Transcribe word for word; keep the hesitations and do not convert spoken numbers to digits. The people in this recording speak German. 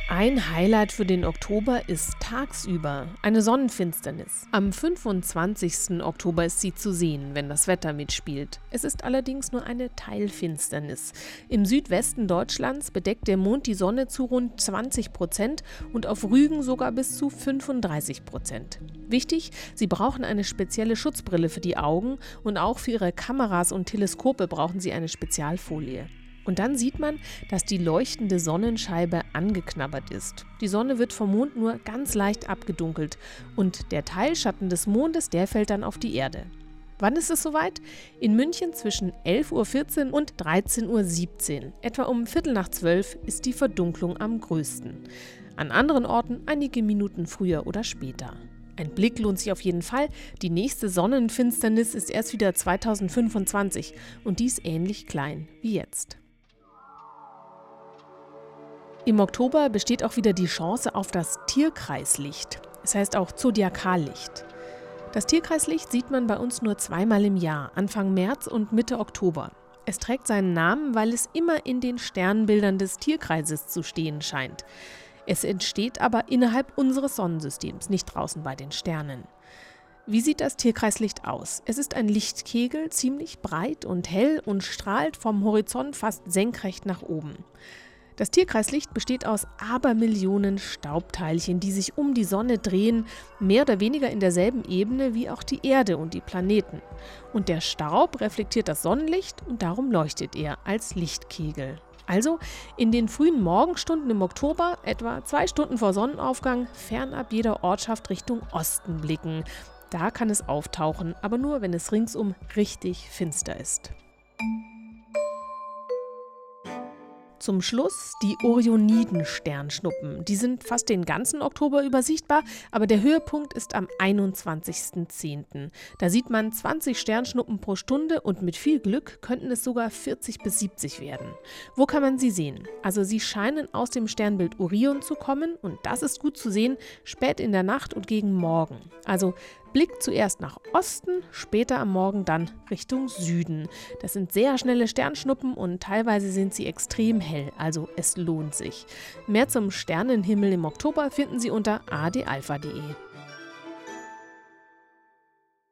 Ein Highlight für den Oktober ist tagsüber eine Sonnenfinsternis. Am fünfundzwanzigsten Oktober ist sie zu sehen, wenn das Wetter mitspielt. Es ist allerdings nur eine Teilfinsternis. Im Südwesten Deutschlands bedeckt der Mond die Sonne zu rund zwanzig Prozent und auf Rügen sogar bis zu fünfunddreißig Prozent. Wichtig, Sie brauchen eine spezielle Schutzbrille für die Augen und auch für Ihre Kameras und Teleskope brauchen Sie eine Spezialfolie. Und dann sieht man, dass die leuchtende Sonnenscheibe angeknabbert ist. Die Sonne wird vom Mond nur ganz leicht abgedunkelt und der Teilschatten des Mondes, der fällt dann auf die Erde. Wann ist es soweit? In München zwischen elf Uhr vierzehn und dreizehn Uhr siebzehn. Etwa um Viertel nach zwölf ist die Verdunklung am größten. An anderen Orten einige Minuten früher oder später. Ein Blick lohnt sich auf jeden Fall. Die nächste Sonnenfinsternis ist erst wieder zweitausendfünfundzwanzig und die ist ähnlich klein wie jetzt. Im Oktober besteht auch wieder die Chance auf das Tierkreislicht. Es heißt auch Zodiakallicht. Das Tierkreislicht sieht man bei uns nur zweimal im Jahr, Anfang März und Mitte Oktober. Es trägt seinen Namen, weil es immer in den Sternbildern des Tierkreises zu stehen scheint. Es entsteht aber innerhalb unseres Sonnensystems, nicht draußen bei den Sternen. Wie sieht das Tierkreislicht aus? Es ist ein Lichtkegel, ziemlich breit und hell und strahlt vom Horizont fast senkrecht nach oben. Das Tierkreislicht besteht aus Abermillionen Staubteilchen, die sich um die Sonne drehen, mehr oder weniger in derselben Ebene wie auch die Erde und die Planeten. Und der Staub reflektiert das Sonnenlicht und darum leuchtet er als Lichtkegel. Also in den frühen Morgenstunden im Oktober, etwa zwei Stunden vor Sonnenaufgang, fernab jeder Ortschaft Richtung Osten blicken. Da kann es auftauchen, aber nur, wenn es ringsum richtig finster ist. Zum Schluss die Orioniden-Sternschnuppen. Die sind fast den ganzen Oktober über sichtbar, aber der Höhepunkt ist am einundzwanzigsten zehnten Da sieht man zwanzig Sternschnuppen pro Stunde und mit viel Glück könnten es sogar vierzig bis siebzig werden. Wo kann man sie sehen? Also sie scheinen aus dem Sternbild Orion zu kommen und das ist gut zu sehen, spät in der Nacht und gegen Morgen. Also Blick zuerst nach Osten, später am Morgen dann Richtung Süden. Das sind sehr schnelle Sternschnuppen und teilweise sind sie extrem hell, also es lohnt sich. Mehr zum Sternenhimmel im Oktober finden Sie unter a d alpha punkt de.